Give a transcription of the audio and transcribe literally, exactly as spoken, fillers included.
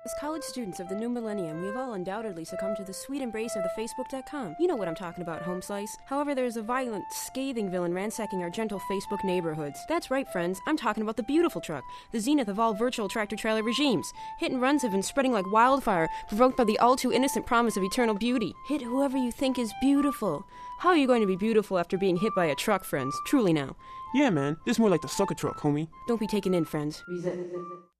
As college students of the new millennium, we've all undoubtedly succumbed to the sweet embrace of the Facebook dot com. You know what I'm talking about, Home Slice. However, there is a violent, scathing villain ransacking our gentle Facebook neighborhoods. That's right, friends. I'm talking about the Beautiful Truck, the zenith of all virtual tractor-trailer regimes. Hit and runs have been spreading like wildfire, provoked by the all-too-innocent promise of eternal beauty. Hit whoever you think is beautiful. How are you going to be beautiful after being hit by a truck, friends? Truly now. Yeah, man. This is more like the sucker truck, homie. Don't be taken in, friends. Resist.